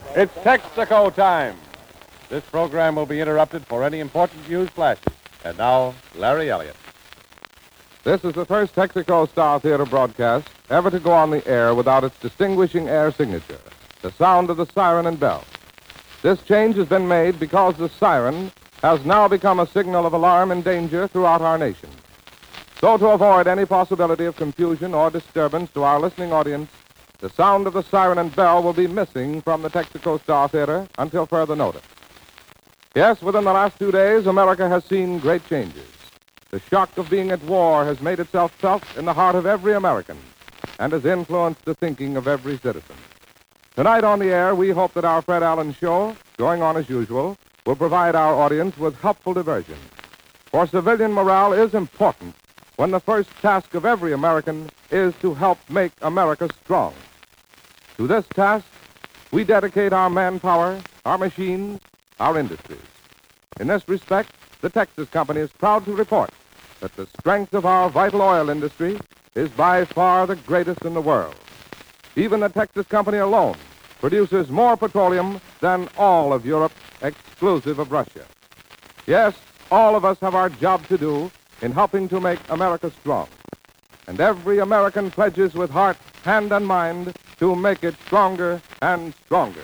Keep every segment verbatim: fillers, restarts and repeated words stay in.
It's Texaco time. This program will be interrupted for any important news flashes. And now, Larry Elliott. This is the first Texaco Star Theater broadcast ever to go on the air without its distinguishing air signature, the sound of the siren and bell. This change has been made because the siren has now become a signal of alarm and danger throughout our nation. So to avoid any possibility of confusion or disturbance to our listening audience, the sound of the siren and bell will be missing from the Texaco Star Theater until further notice. Yes, within the last two days, America has seen great changes. The shock of being at war has made itself felt in the heart of every American and has influenced the thinking of every citizen. Tonight on the air, we hope that our Fred Allen show, going on as usual, will provide our audience with helpful diversion. For civilian morale is important when the first task of every American is to help make America strong. To this task, we dedicate our manpower, our machines, our industries. In this respect, the Texas Company is proud to report that the strength of our vital oil industry is by far the greatest in the world. Even the Texas Company alone produces more petroleum than all of Europe, exclusive of Russia. Yes, all of us have our job to do in helping to make America strong. And every American pledges with heart, hand, and mind to make it stronger and stronger.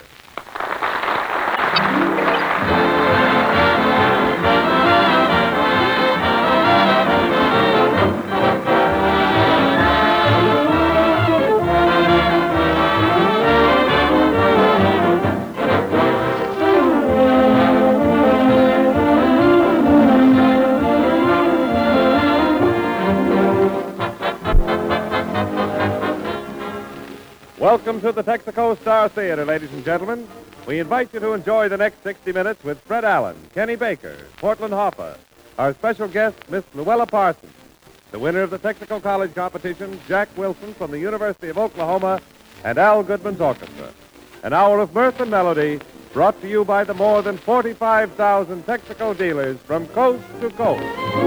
Welcome to the Texaco Star Theater, ladies and gentlemen. We invite you to enjoy the next sixty minutes with Fred Allen, Kenny Baker, Portland Hoffa, our special guest, Miss Luella Parsons, the winner of the Texaco College competition, Jack Wilson from the University of Oklahoma, and Al Goodman's orchestra. An hour of mirth and melody brought to you by the more than forty-five thousand Texaco dealers from coast to coast.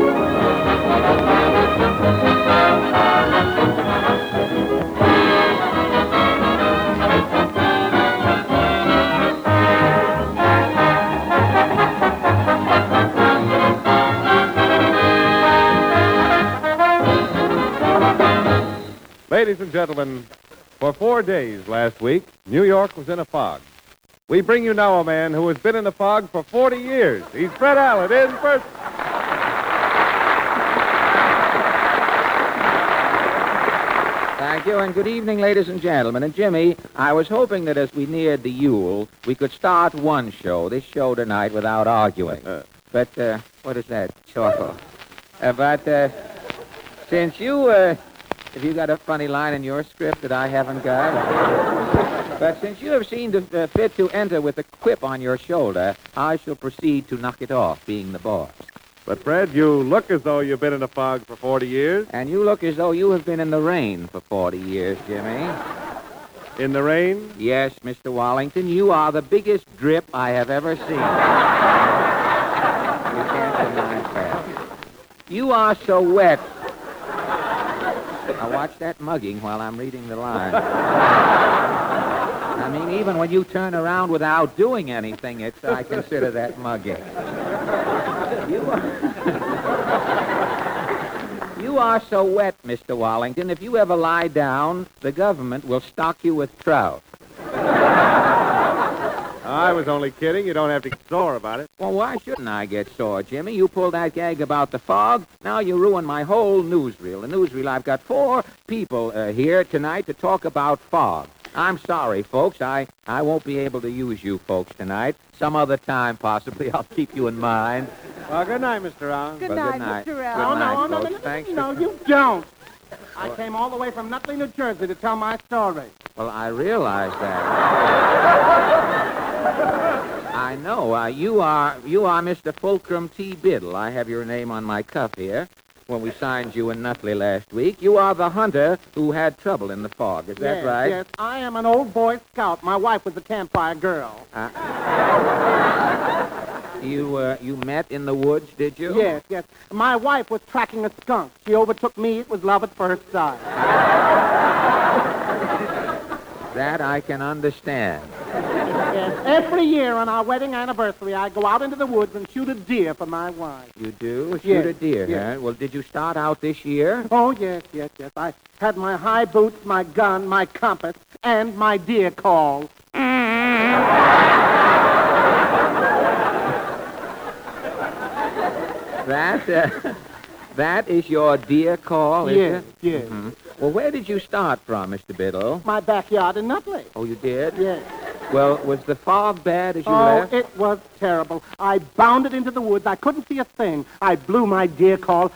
Ladies and gentlemen, for four days last week, New York was in a fog. We bring you now a man who has been in the fog for forty years. He's Fred Allen in person. Thank you, and good evening, ladies and gentlemen. And Jimmy, I was hoping that as we neared the Yule, we could start one show, this show tonight, without arguing. Uh, but, uh, what is that? Chocolate. Uh, but, uh, since you, uh... Have you got a funny line in your script that I haven't got? But since you have seen the uh, fit to enter with a quip on your shoulder, I shall proceed to knock it off, being the boss. But, Fred, you look as though you've been in a fog for forty years. And you look as though you have been in the rain for forty years, Jimmy. In the rain? Yes, Mister Wallington, you are the biggest drip I have ever seen. You can't deny that. You are so wet. Now watch that mugging while I'm reading the line. I mean, even when you turn around without doing anything, it's I consider that mugging. You are, you are so wet, Mister Wallington. If you ever lie down, the government will stock you with trout. I was only kidding. You don't have to get sore about it. Well, why shouldn't I get sore, Jimmy? You pulled that gag about the fog. Now you ruined my whole newsreel. The newsreel, I've got four people uh, here tonight to talk about fog. I'm sorry, folks. I, I won't be able to use you folks tonight. Some other time, possibly. I'll keep you in mind. Well, good night, Mister Allen. Good, well, night, good night, Mister Good Allen. night, No, no, folks. no, no, Thanks no, for... you don't. I came all the way from Nutley, New Jersey to tell my story. Well, I realize that. I know. Uh, you are you are Mister Fulcrum T. Biddle. I have your name on my cuff here. When we signed you in Nutley last week, you are the hunter who had trouble in the fog. Is that yes, right? Yes, I am an old Boy Scout. My wife was a campfire girl. Uh, you uh, you met in the woods, did you? Yes, yes. My wife was tracking a skunk. She overtook me. It was love at first sight. That I can understand. Yes, every year on our wedding anniversary, I go out into the woods and shoot a deer for my wife. You do? Shoot Yes, a deer, yes. huh? Well, did you start out this year? Oh, yes, yes, yes. I had my high boots, my gun, my compass, and my deer call. That, uh, that is your deer call, is Yes, it? yes. Mhm. Well, where did you start from, Mister Biddle? My backyard in Nutley. Oh, you did? Yes. Well, was the fog bad as you Oh, left? it was terrible. I bounded into the woods. I couldn't see a thing. I blew my deer call.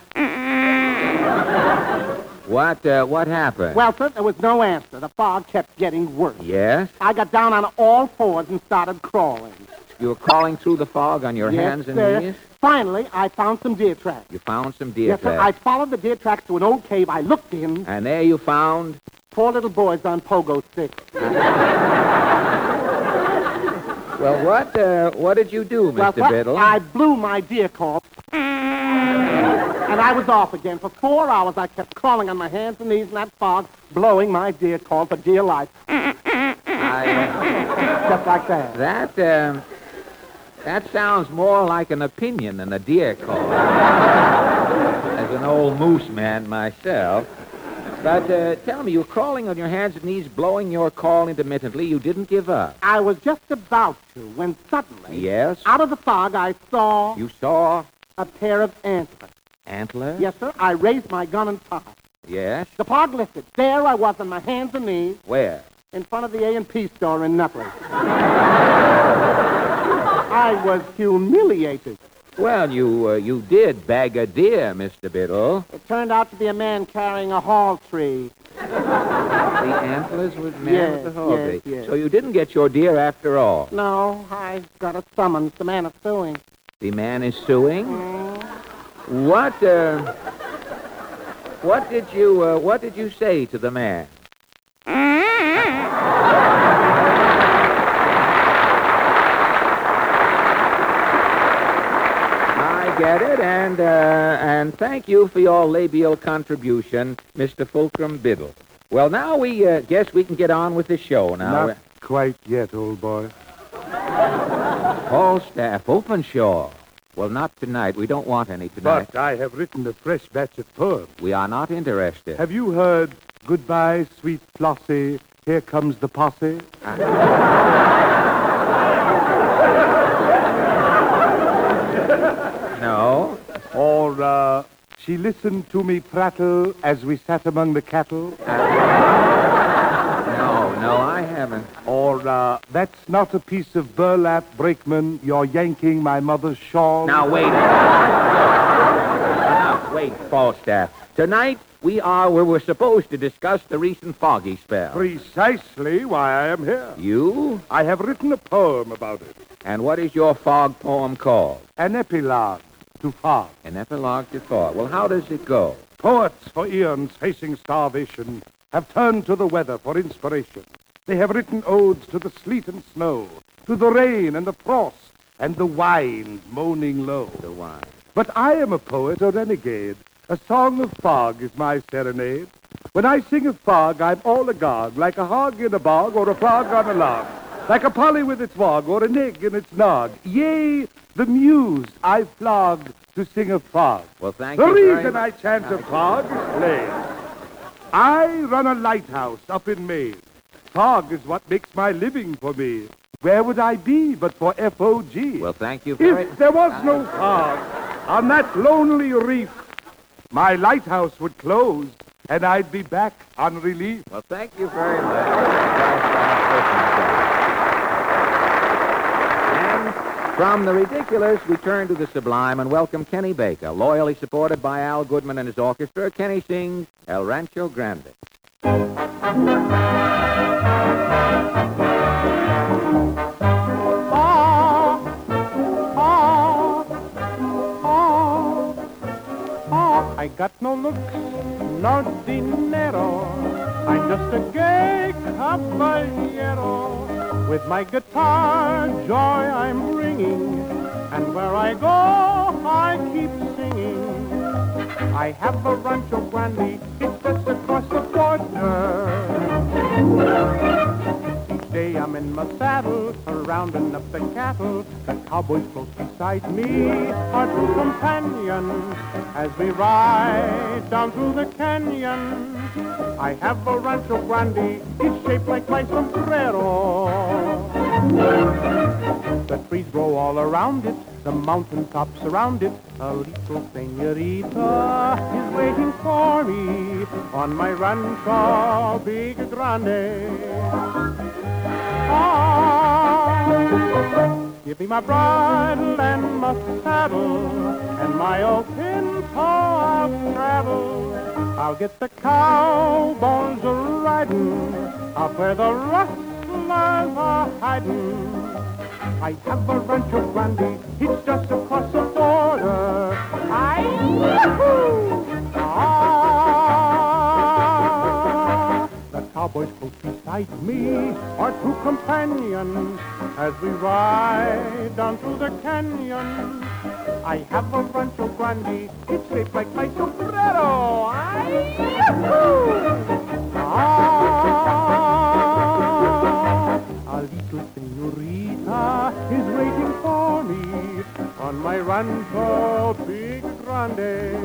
What, uh, what happened? Well, sir, there was no answer. The fog kept getting worse. Yes? I got down on all fours and started crawling. You were crawling through the fog on your Yes, hands and sir. knees? Finally, I found some deer tracks. You found some deer Yes, sir. I tracks. followed the deer tracks to an old cave. I looked in. And there you found... Four little boys on pogo sticks. Well, what, uh, what did you do, Well, Mister sir, Biddle? I blew my deer call. And I was off again. For four hours, I kept crawling on my hands and knees in that fog, blowing my deer call for dear life. I, Just like that. that, um, that sounds more like an opinion than a deer call. As an old moose man myself. But uh, tell me, you were crawling on your hands and knees, blowing your call intermittently. You didn't give up. I was just about to when suddenly, Yes? out of the fog, I saw You saw a pair of antlers. antlers? Yes, sir. I raised my gun and fired. Yes? The fog lifted. There I was on my hands and knees Where? in front of the A and P store in Nutley. I was humiliated. Well, you uh, you did bag a deer, Mister Biddle. It turned out to be a man carrying a hall tree. The antlers was man Yes, with the hall yes, tree. yes. So you didn't get your deer after all. No, I got a summons. The man is suing. The man is suing. Mm. What? Uh, what did you uh, What did you say to the man? I get it, and uh, and thank you for your labial contribution, Mister Fulcrum Biddle. Well, now we uh, guess we can get on with the show now. Not quite yet, old boy. Falstaff, Openshaw. Well, not tonight. We don't want any tonight. But I have written a fresh batch of poems. We are not interested. Have you heard Goodbye, Sweet Flossie, Here Comes the Posse? No. Or, uh, She listened to me prattle as we sat among the cattle? No, no, I haven't. Or, uh, That's not a piece of burlap, brakeman, you're yanking my mother's shawl? Now, wait. Now, wait, Falstaff. Tonight, we are where we're supposed to discuss the recent foggy spell. Precisely why I am here. You? I have written a poem about it. And what is your fog poem called? An epilogue to fog. An epilogue to fog. Well, how does it go? Poets for eons facing starvation have turned to the weather for inspiration. They have written odes to the sleet and snow, to the rain and the frost, and the wind moaning low. The wine. But I am a poet, a renegade. A song of fog is my serenade. When I sing of fog, I'm all agog, like a hog in a bog or a frog on a log, like a polly with its wog or an egg in its nog. Yea, the muse I flog to sing of fog. Well, thank The you very reason I much. chant of fog is plain. I run a lighthouse up in Maine. Fog is what makes my living for me. Where would I be but for F O G? Well, thank you very If there was no fog on that lonely reef, my lighthouse would close, and I'd be back on relief. Well, thank you very much. And from the ridiculous, we turn to the sublime and welcome Kenny Baker, loyally supported by Al Goodman and his orchestra. Kenny sings El Rancho Grande. I got no looks, nor dinero. I'm just a gay caballero. With my guitar, joy I'm bringing, and where I go, I keep singing. I have a Rancho Grande, it's just across the border. day I'm in my saddle, rounding up the cattle. The cowboys close beside me are true companions as we ride down through the canyon. I have a Rancho Grande, it's shaped like my sombrero. The trees grow all around it, the mountain tops surround it. A little senorita is waiting for me on my Rancho Big Grande. Ah, give me my bridle and my saddle and my old pinto of travel. I'll get the cowboys a-riding out where the rustlers are hiding. I have a Rancho Grande, it's just across the border. I ah, the cowboys close beside me are true companions as we ride down through the canyon. I have a Rancho Grande, it's shaped like my sombrero. I ah, a little senorita is waiting for me on my Rancho Big Grande.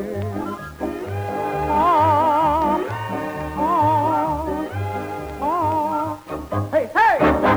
Ah, ah, ah. Hey, hey!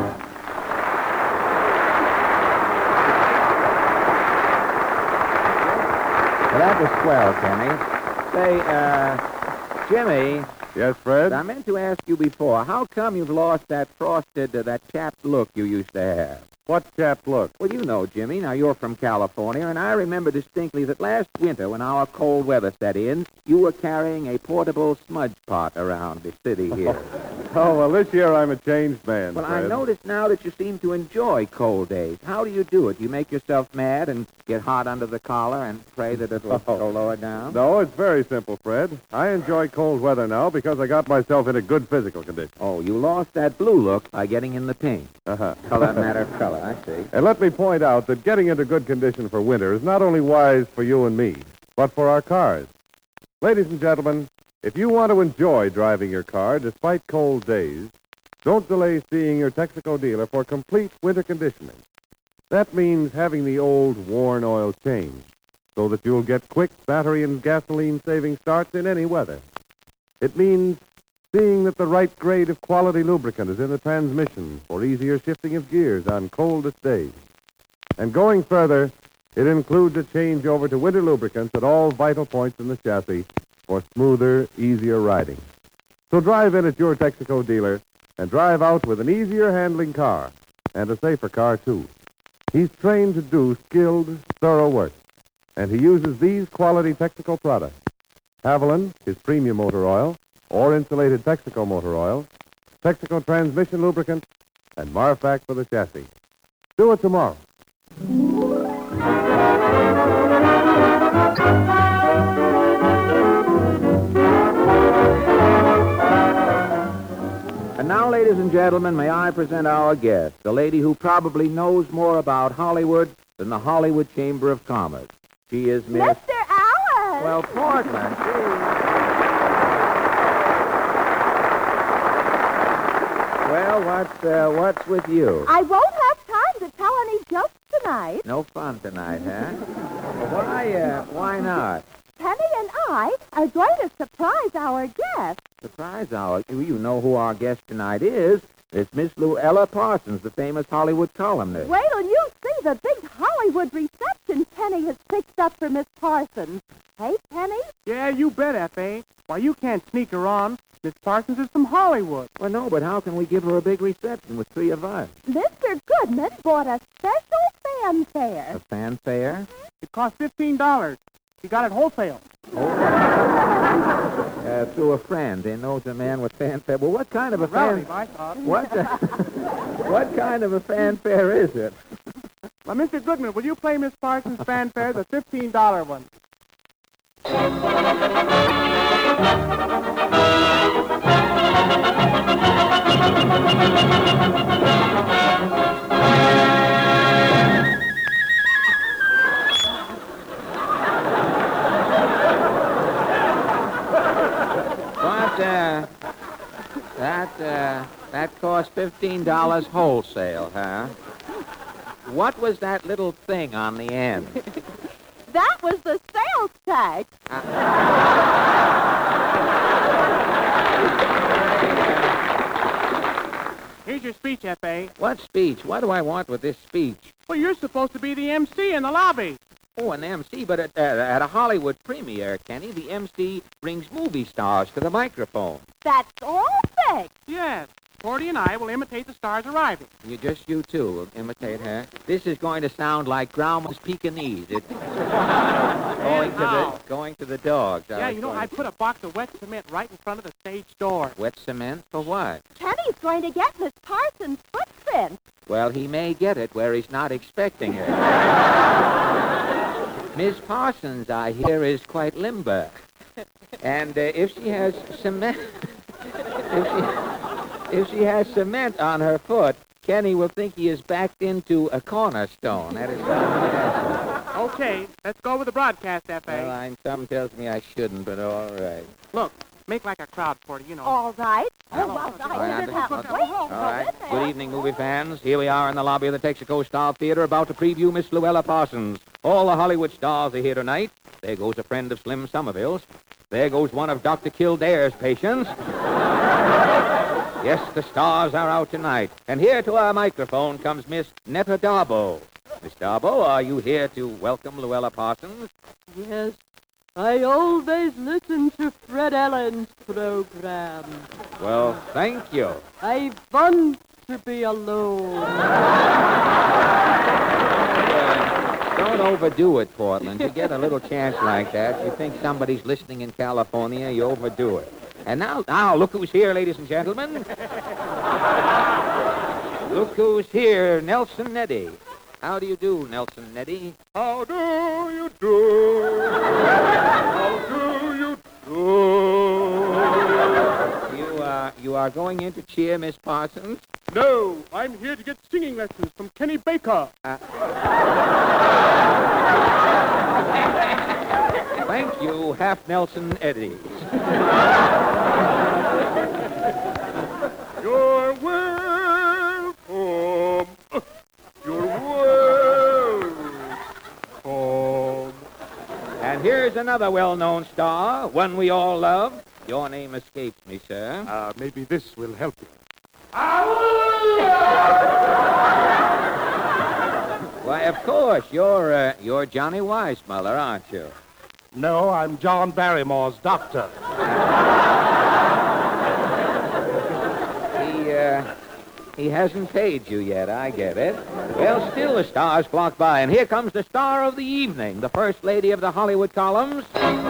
Well, that was swell, Kenny. Say, uh, Jimmy, Yes, Fred? I meant to ask you before, how come you've lost that frosted, uh, that chapped look you used to have? What chapped look? Well, you know, Jimmy, now you're from California, and I remember distinctly that last winter when our cold weather set in, you were carrying a portable smudge pot around the city here. Oh, well, this year I'm a changed man, Well, Fred. I notice now that you seem to enjoy cold days. How do you do it? You make yourself mad and get hot under the collar and pray that it will Oh. go lower down? No, it's very simple, Fred. I enjoy cold weather now because I got myself in a good physical condition. Oh, you lost that blue look by getting in the pink. Uh-huh. Color matter color, I see. And let me point out that getting into good condition for winter is not only wise for you and me, but for our cars. Ladies and gentlemen, if you want to enjoy driving your car despite cold days, don't delay seeing your Texaco dealer for complete winter conditioning. That means having the old, worn oil changed so that you'll get quick battery and gasoline-saving starts in any weather. It means seeing that the right grade of quality lubricant is in the transmission for easier shifting of gears on coldest days. And going further, it includes a changeover to winter lubricants at all vital points in the chassis for smoother, easier riding. So drive in at your Texaco dealer and drive out with an easier handling car, and a safer car, too. He's trained to do skilled, thorough work, and he uses these quality Texaco products: Haviland, his premium motor oil, or insulated Texaco motor oil, Texaco transmission lubricant, and Marfac for the chassis. Do it tomorrow. And now, ladies and gentlemen, may I present our guest, the lady who probably knows more about Hollywood than the Hollywood Chamber of Commerce. She is Miss... Mister Allen! Well, Portland, gee. Well, what's, uh, what's with you? I won't have time to tell any jokes tonight. No fun tonight, huh? Well, why, uh, why not? Penny and I are going to surprise our guest. Surprise hour. You you know who our guest tonight is. It's Miss Luella Parsons, the famous Hollywood columnist. Wait till you see the big Hollywood reception Penny has fixed up for Miss Parsons. Hey, Penny? Yeah, you bet, F A. Why, you can't sneak her on. Miss Parsons is from Hollywood. Well, no, but how can we give her a big reception with three of us? Mister Goodman bought a special fanfare. A fanfare? It cost fifteen dollars. He got it wholesale. Uh, through a friend. He knows a man with fanfare. Well, what kind of a Relative, fan... I thought. What, uh, what kind of a fanfare is it? Well, Mister Goodman, will you play Miss Parsons' fanfare, the fifteen dollar one? But, uh, that, uh, that cost fifteen dollars wholesale, huh? What was that little thing on the end? That was the sales tax. Here's your speech, F A. What speech? What do I want with this speech? Well, you're supposed to be the M C in the lobby. Oh, an M C, but at, uh, at a Hollywood premiere, Kenny, the M C brings movie stars to the microphone. That's all fixed. Yes. Porty and I will imitate the stars arriving. You just you two will imitate her. This is going to sound like Grandma's Pekingese. It's going to the going to the dogs. Yeah, you know, I put a box of wet cement right in front of the stage door. Wet cement for what? Kenny's going to get Miss Parsons' footprint. Well, he may get it where he's not expecting it. Miss Parsons, I hear, is quite limber. And uh, if she has cement... if, she, if she has cement on her foot, Kenny will think he is backed into a cornerstone. That is something. Okay, let's go with the broadcast, F A. Well, I'm, something tells me I shouldn't, but all right. Look, make like a crowd, Porty, you know. All right. Oh, well, All I right, didn't have okay. to wait. All right. Good evening, movie fans. Here we are in the lobby of the Texaco Star Theater about to preview Miss Luella Parsons. All the Hollywood stars are here tonight. There goes a friend of Slim Somerville's. There goes one of Doctor Kildare's patients. Yes, the stars are out tonight. And here to our microphone comes Miss Netta Darbo. Miss Darbo, are you here to welcome Luella Parsons? Yes. I always listen to Fred Allen's program. Well, thank you. I want to be alone. Uh, don't overdo it, Portland. You get a little chance like that. You think somebody's listening in California, you overdo it. And now, now, look who's here, ladies and gentlemen. Look who's here, Nelson Neddy. How do you do, Nelson Neddy? How do you do? How do you do? You, uh, you are going in to cheer Miss Parsons? No, I'm here to get singing lessons from Kenny Baker. Uh, thank you, Half Nelson Eddy. You're welcome. You're welcome. And here's another well-known star, one we all love. Your name escapes me, sir. Uh, maybe this will help you. Why, of course, you're, uh, you're Johnny Weissmuller, aren't you? No, I'm John Barrymore's doctor. He, uh, he hasn't paid you yet, I get it. Well, still the stars flock by, and here comes the star of the evening, the first lady of the Hollywood columns.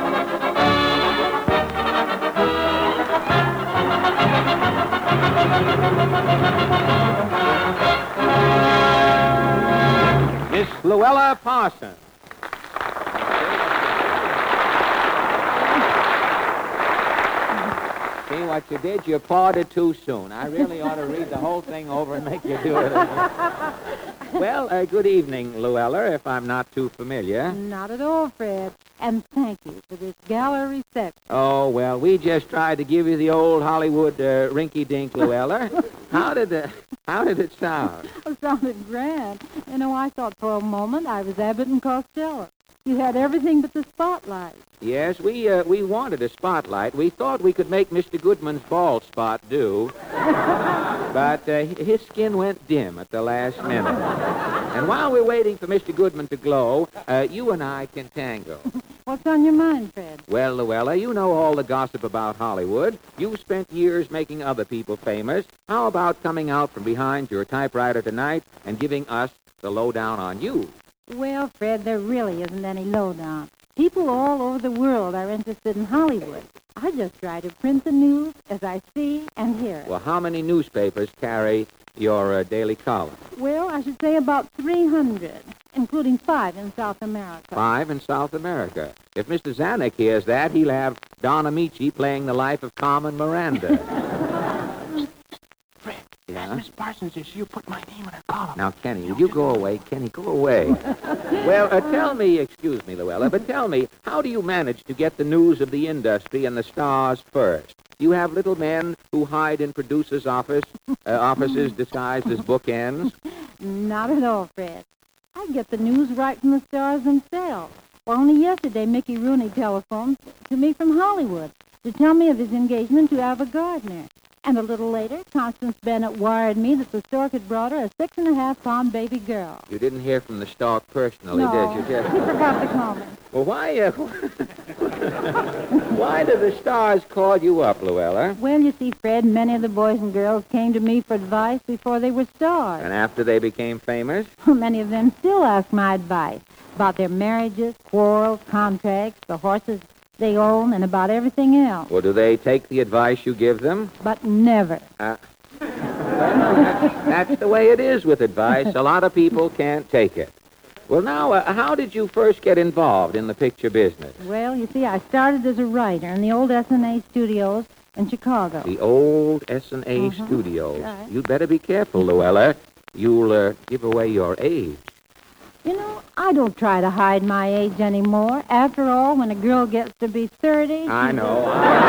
Miss Luella Parsons. See what you did? You applauded too soon. I really ought to read the whole thing over and make you do it again. Well, uh, good evening, Luella, if I'm not too familiar. Not at all, Fred. And thank you for this gala reception. Oh, well, we just tried to give you the old Hollywood uh, rinky-dink, Luella. How did the, how did it sound? It sounded grand. You know, I thought for a moment I was Abbott and Costello. You had everything but the spotlight. Yes, we uh, we wanted a spotlight. We thought we could make Mister Goodman's bald spot do. But uh, his skin went dim at the last minute. And while we're waiting for Mister Goodman to glow, uh, you and I can tango. What's on your mind, Fred? Well, Luella, you know all the gossip about Hollywood. You've spent years making other people famous. How about coming out from behind your typewriter tonight and giving us the lowdown on you? Well, Fred, there really isn't any lowdown. People all over the world are interested in Hollywood. I just try to print the news as I see and hear it. Well, how many newspapers carry your uh, daily column? Well, I should say about three hundred, including five in South America. Five in South America. If Mister Zanuck hears that, he'll have Don Amici playing the life of Carmen Miranda. Fred, Yeah? Miss Parsons is you put my name in her column. Now, Kenny, will you go away? Kenny, go away. Well, uh, tell me, excuse me, Luella, but tell me, how do you manage to get the news of the industry and the stars first? You have little men who hide in producers' office, uh, offices disguised as bookends. Not at all, Fred. I get the news right from the stars themselves. Well, only yesterday, Mickey Rooney telephoned to me from Hollywood to tell me of his engagement to Ava Gardner. And a little later, Constance Bennett wired me that the stork had brought her a six-and-a-half-pound baby girl. You didn't hear from the stork personally, No, did you, Jeff? he forgot to call me. Well, why, uh, why did the stars call you up, Luella? Well, you see, Fred, many of the boys and girls came to me for advice before they were stars. And after they became famous? Many of them still ask my advice about their marriages, quarrels, contracts, the horses they own, and about everything else. Well, do they take the advice you give them? But never. Uh, well, that's, that's the way it is with advice. A lot of people can't take it. Well, now, uh, how did you first get involved in the picture business? Well, you see, I started as a writer in the old S and A studios in Chicago. The old S and A Uh-huh. studios. Right. You'd better be careful, Luella. You'll uh, give away your age. You know, I don't try to hide my age anymore. After all, when a girl gets to be thirty... I she's- know.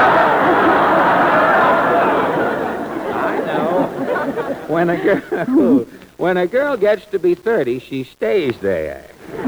I know. When a girl, when a girl gets to be thirty, she stays there.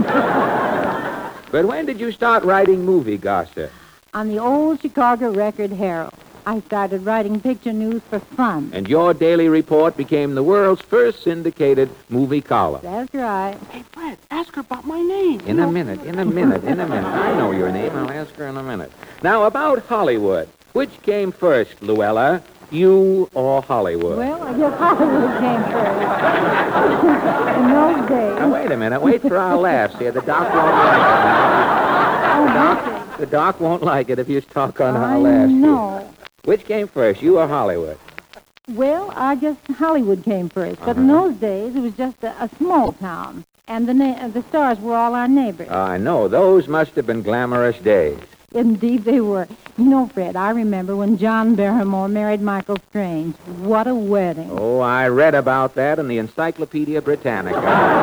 But when did you start writing movie gossip? On the old Chicago Record Herald. I started writing picture news for fun. And your daily report became the world's first syndicated movie column. That's right. Hey, Fred, ask her about my name. In a minute, in a minute, in a minute. I know your name. I'll ask her in a minute. Now, about Hollywood. Which came first, Luella? You or Hollywood? Well, I guess Hollywood came first. In those days... Now, wait a minute. Wait for our laughs here. The doc won't like it now. Oh, The doc, okay. the doc won't like it if you talk on our I laughs. here. know. Which came first, you or Hollywood? Well, I guess Hollywood came first. But in Uh-huh. those days, it was just a, a small town. And the na- the stars were all our neighbors. I know. Those must have been glamorous days. Indeed, they were. You know, Fred, I remember when John Barrymore married Michael Strange. What a wedding. Oh, I read about that in the Encyclopedia Britannica.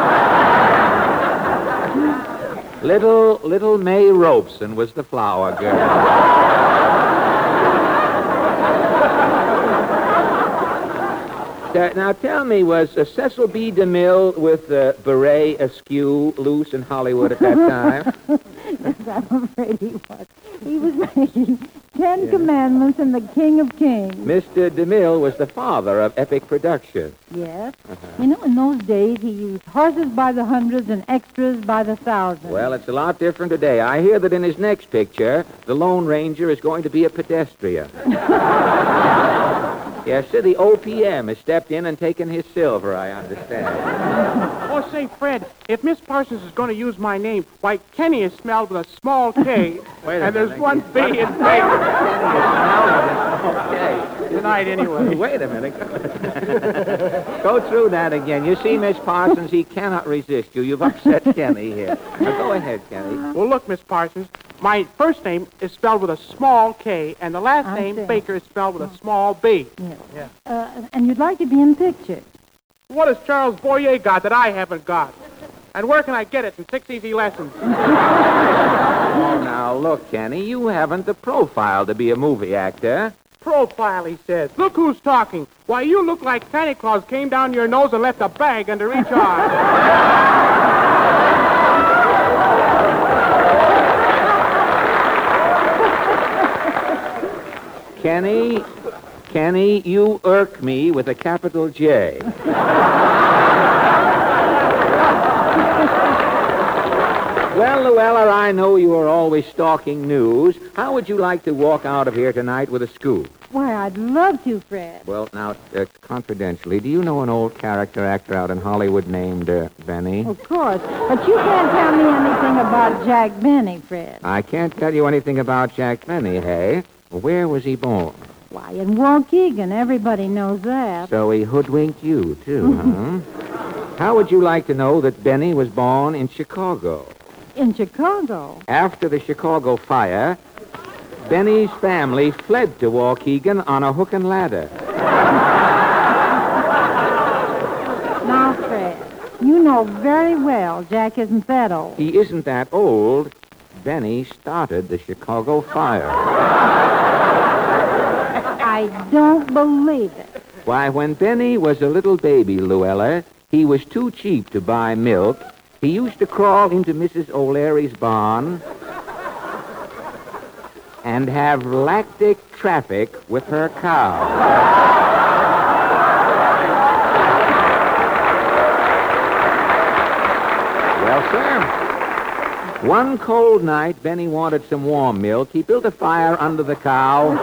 little, little May Robeson was the flower girl. Uh, now, tell me, was uh, Cecil B. DeMille with uh, beret askew loose in Hollywood at that time? Yes, I'm afraid he was. He was making Ten Commandments and the King of Kings. Mister DeMille was the father of epic production. Yes. You know, in those days, he used horses by the hundreds and extras by the thousands. Well, it's a lot different today. I hear that in his next picture, the Lone Ranger is going to be a pedestrian. Yes, sir, the O P M has stepped in and taken his silver, I understand. Oh, say, Fred, if Miss Parsons is going to use my name, why, Kenny is spelled with a small K, Wait a and there's minute. one B in Baker. Okay. Tonight, anyway. Wait a minute. Go through that again. You see, Miss Parsons, he cannot resist you. You've upset Kenny here. Now, go ahead, Kenny. Well, look, Miss Parsons, my first name is spelled with a small K, and the last I name, see. Baker, is spelled with a small B. Yes. Yeah. Uh, and you'd like to be in pictures. What has Charles Boyer got that I haven't got? And where can I get it in six easy lessons? Oh, now, look, Kenny, you haven't the profile to be a movie actor. Profile, he says. Look who's talking. Why, you look like Santa Claus came down your nose and left a bag under each arm. Kenny, Kenny, you irk me with a capital J. Well, Luella, I know you are always stalking news. How would you like to walk out of here tonight with a scoop? Why, I'd love to, Fred. Well, now, uh, confidentially, do you know an old character actor out in Hollywood named uh, Benny? Of course. But you can't tell me anything about Jack Benny, Fred. I can't tell you anything about Jack Benny, hey? Where was he born? Why, in Waukegan, everybody knows that. So he hoodwinked you, too, huh? How would you like to know that Benny was born in Chicago? In Chicago? After the Chicago fire, Benny's family fled to Waukegan on a hook and ladder. Now, Fred, you know very well Jack isn't that old. He isn't that old. Benny started the Chicago fire. I don't believe it. Why, when Benny was a little baby, Luella, he was too cheap to buy milk. He used to crawl into Missus O'Leary's barn and have lactic traffic with her cow. Well, sir, one cold night, Benny wanted some warm milk. He built a fire under the cow.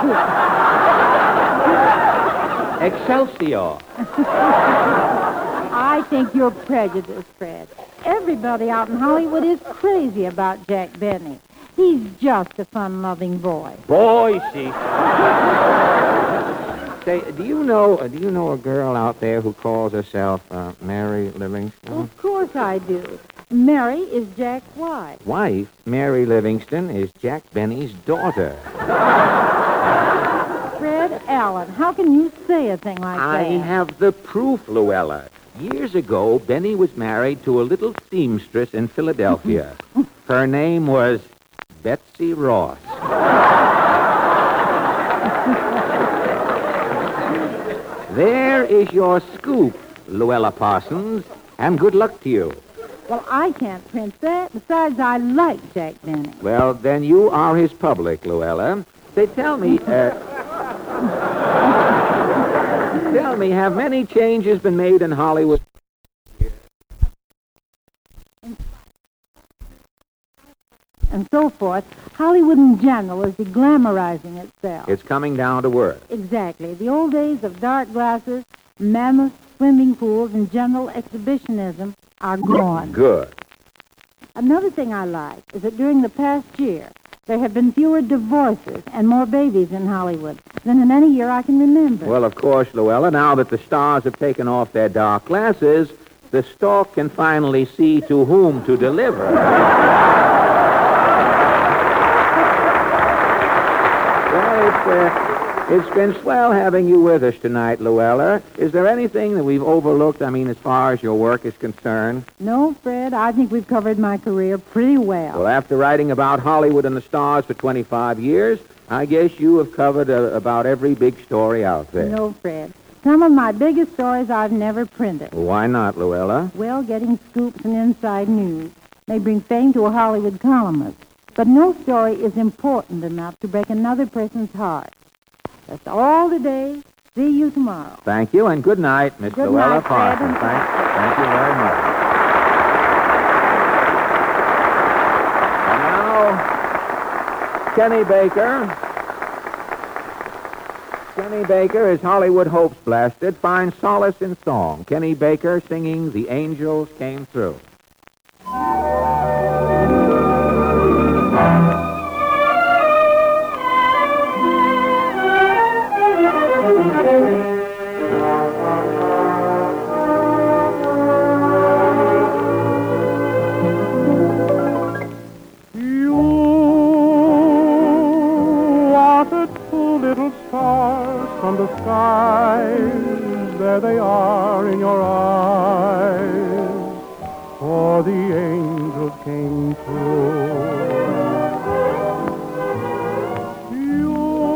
Excelsior. I think you're prejudiced, Fred. Everybody out in Hollywood is crazy about Jack Benny. He's just a fun-loving boy. Boy, she. Say, do you know? Uh, do you know a girl out there who calls herself uh, Mary Livingston? Of course I do. Mary is Jack's wife. Wife, Mary Livingston, is Jack Benny's daughter. Fred Allen, how can you say a thing like I that? have the proof, Luella. Years ago, Benny was married to a little seamstress in Philadelphia. Her name was Betsy Ross. There is your scoop, Luella Parsons, and good luck to you. Well, I can't print that. Besides, I like Jack Benny. Well, then you are his public, Luella. Say, tell me, uh... tell me, have many changes been made in Hollywood? And so forth, Hollywood in general is deglamorizing itself. It's coming down to earth. Exactly. The old days of dark glasses, mammoth swimming pools, and general exhibitionism are gone. Good. Another thing I like is that during the past year, there have been fewer divorces and more babies in Hollywood than in any year I can remember. Well, of course, Luella, now that the stars have taken off their dark glasses, the stork can finally see to whom to deliver. Well, it's, uh, it's been swell having you with us tonight, Luella. Is there anything that we've overlooked, I mean, as far as your work is concerned? No, Fred, I think we've covered my career pretty well. Well, after writing about Hollywood and the stars for twenty-five years, I guess you have covered uh, about every big story out there. No, Fred. Some of my biggest stories I've never printed. Why not, Luella? Well, getting scoops and inside news may bring fame to a Hollywood columnist, but no story is important enough to break another person's heart. That's all today. See you tomorrow. Thank you, and good night, Miss Good Luella night, Fred. Parsons. Thank, thank you very much. And now, Kenny Baker. Kenny Baker, as Hollywood hopes blasted, finds solace in song. Kenny Baker singing The Angels Came Through. From the skies, there they are in your eyes, for the angels came through. You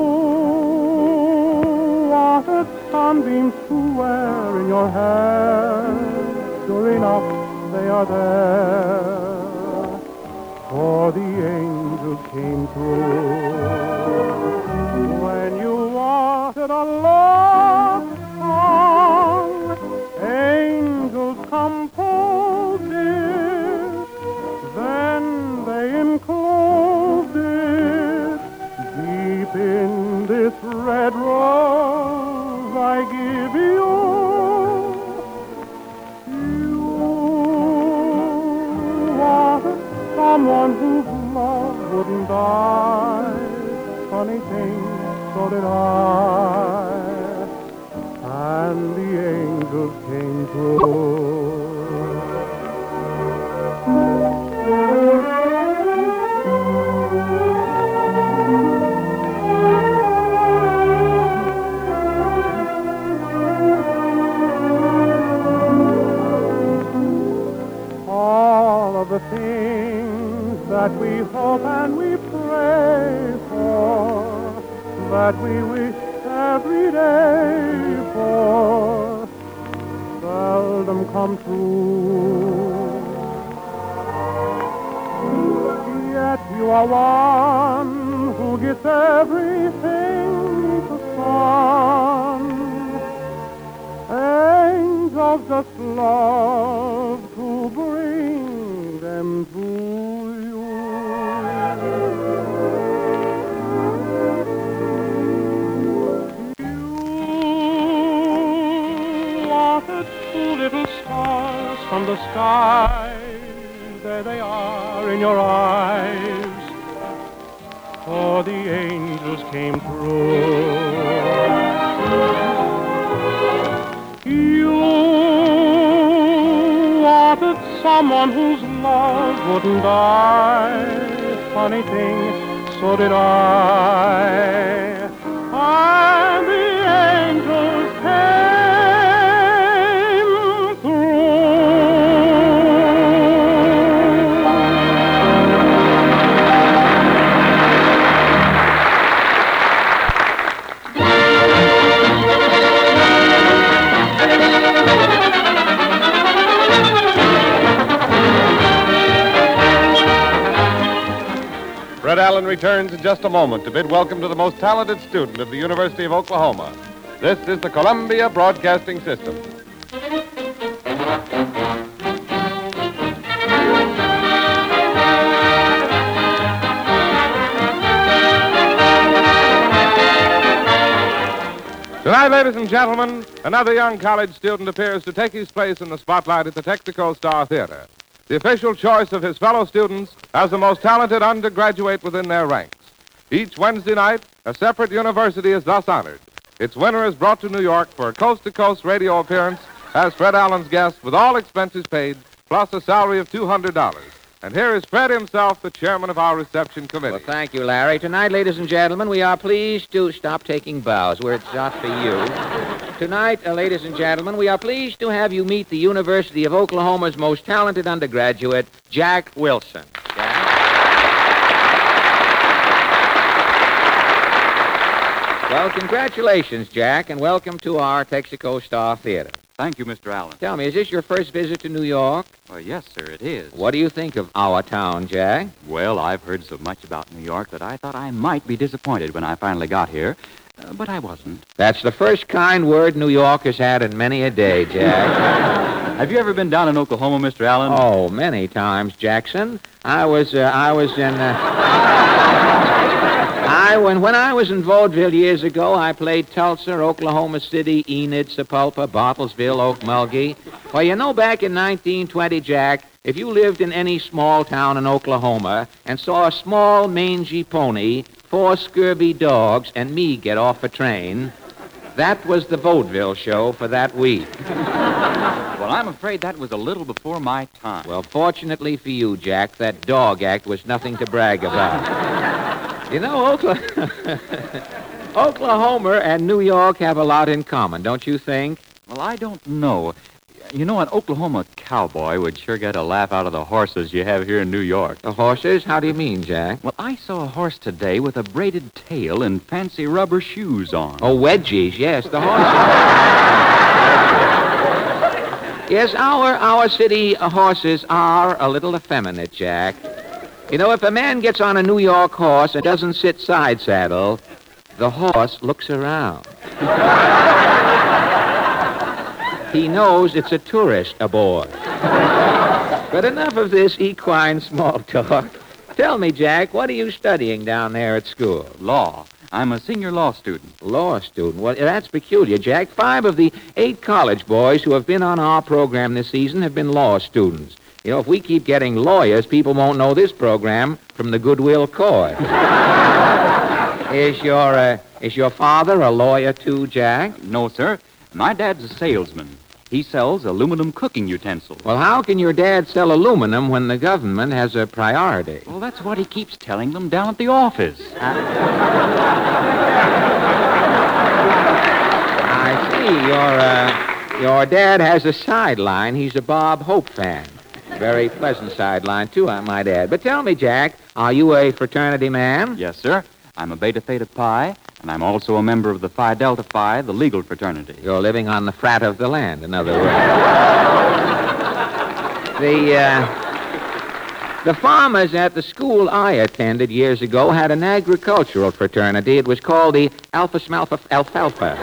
wanted sunbeams to wear in your hair, sure enough, they are there, for the angels came through. When you wanted a love song, angels composed it, then they enclosed it deep in this red rose I give you. You wanted someone whose love wouldn't die. Funny thing, so did I, and the angels came through. All of the things that we hope and we pray for, that we wish every day, for seldom come true. Yet you are one who gets everything to sun. Angels just love to bring them to you. You wanted two little stars from the sky. There they are in your eyes. For the angels came through. You wanted someone whose love wouldn't die. Funny thing, so did I. And the angels came through. Fred Allen returns in just a moment to bid welcome to the most talented student of the University of Oklahoma. This is the Columbia Broadcasting System. Tonight, ladies and gentlemen, another young college student appears to take his place in the spotlight at the Texaco Star Theater, the official choice of his fellow students as the most talented undergraduate within their ranks. Each Wednesday night, a separate university is thus honored. Its winner is brought to New York for a coast-to-coast radio appearance as Fred Allen's guest with all expenses paid, plus a salary of two hundred dollars. And here is Fred himself, the chairman of our reception committee. Well, thank you, Larry. Tonight, ladies and gentlemen, we are pleased to stop taking bows where it's not for you. Tonight, uh, ladies and gentlemen, we are pleased to have you meet the University of Oklahoma's most talented undergraduate, Jack Wilson. Jack? Well, congratulations, Jack, and welcome to our Texaco Star Theater. Thank you, Mister Allen. Tell me, is this your first visit to New York? Well, yes, sir, it is. What do you think of our town, Jack? Well, I've heard so much about New York that I thought I might be disappointed when I finally got here, uh, but I wasn't. That's the first kind word New York has had in many a day, Jack. Have you ever been down in Oklahoma, Mister Allen? Oh, many times, Jackson. I was, uh, I was in, uh... I, when, when I was in vaudeville years ago, I played Tulsa, Oklahoma City, Enid, Sepulpa, Bartlesville, Okmulgee. Well, you know, back in nineteen twenty, Jack, if you lived in any small town in Oklahoma and saw a small, mangy pony, four scurvy dogs, and me get off a train, that was the vaudeville show for that week. Well, I'm afraid that was a little before my time. Well, fortunately for you, Jack, that dog act was nothing to brag about. You know, Oklahoma... Oklahoma and New York have a lot in common, don't you think? Well, I don't know. You know, an Oklahoma cowboy would sure get a laugh out of the horses you have here in New York. The horses? How do you mean, Jack? Well, I saw a horse today with a braided tail and fancy rubber shoes on. Oh, wedgies, yes, the horses. Yes, our, our city uh, horses are a little effeminate, Jack. You know, if a man gets on a New York horse and doesn't sit side saddle, the horse looks around. He knows it's a tourist aboard. But enough of this equine small talk. Tell me, Jack, what are you studying down there at school? Law. I'm a senior law student. Law student? Well, that's peculiar, Jack. Five of the eight college boys who have been on our program this season have been law students. You know, if we keep getting lawyers, people won't know this program from the Goodwill Court. Is your, uh, is your father a lawyer, too, Jack? No, sir. My dad's a salesman. He sells aluminum cooking utensils. Well, how can your dad sell aluminum when the government has a priority? Well, that's what he keeps telling them down at the office. I see. Your, uh, your dad has a sideline. He's a Bob Hope fan. Very pleasant sideline, too, I might add. But tell me, Jack, are you a fraternity man? Yes, sir. I'm a Beta Theta Pi. And I'm also a member of the Phi Delta Phi, the legal fraternity. You're living on the frat of the land, in other words. the, uh, the farmers at the school I attended years ago had an agricultural fraternity. It was called the Alpha Schmalpha Alfalfa.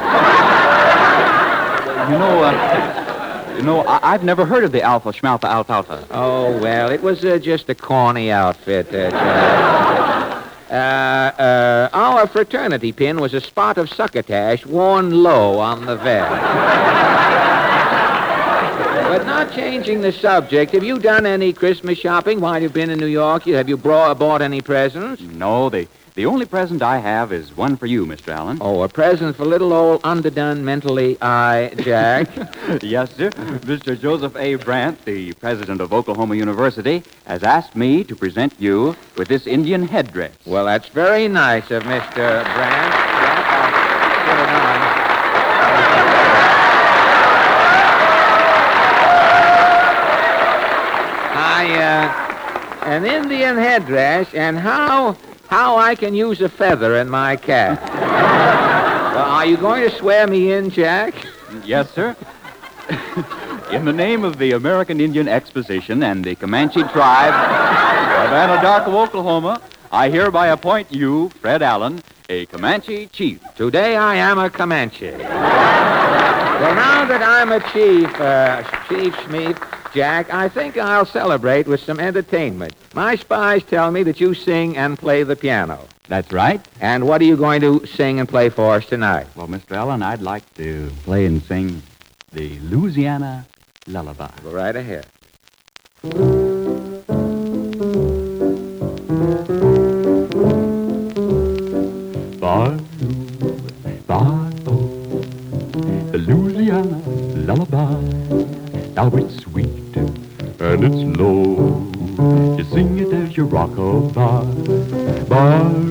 You know, uh, you know, I- I've never heard of the Alpha Schmalpha Alfalfa. Oh, well, it was uh, just a corny outfit. Uh, Jack. uh, uh, our fraternity pin was a spot of succotash worn low on the vest. But not changing the subject, have you done any Christmas shopping while you've been in New York? Have you brought, bought any presents? No, the, the only present I have is one for you, Mister Allen. Oh, a present for little old underdone mentally I, Jack. Yes, sir. Mister Joseph A. Brandt, the president of Oklahoma University, has asked me to present you with this Indian headdress. Well, that's very nice of Mister Brandt. Jack, I'll put it on. I, uh, an Indian headdress, and how, how I can use a feather in my cap. Well, are you going to swear me in, Jack? Yes, sir. In the name of the American Indian Exposition and the Comanche tribe of Anadarko, Oklahoma, I hereby appoint you, Fred Allen, a Comanche chief. Today I am a Comanche. Well, now that I'm a chief, uh, Chief Schmeef, Jack, I think I'll celebrate with some entertainment. My spies tell me that you sing and play the piano. That's right. And what are you going to sing and play for us tonight? Well, Mister Allen, I'd like to play and sing the Louisiana Lullaby. Go right ahead. The Louisiana lullaby. Now it's sweet and it's low. You sing it as you rock a bye. Bye,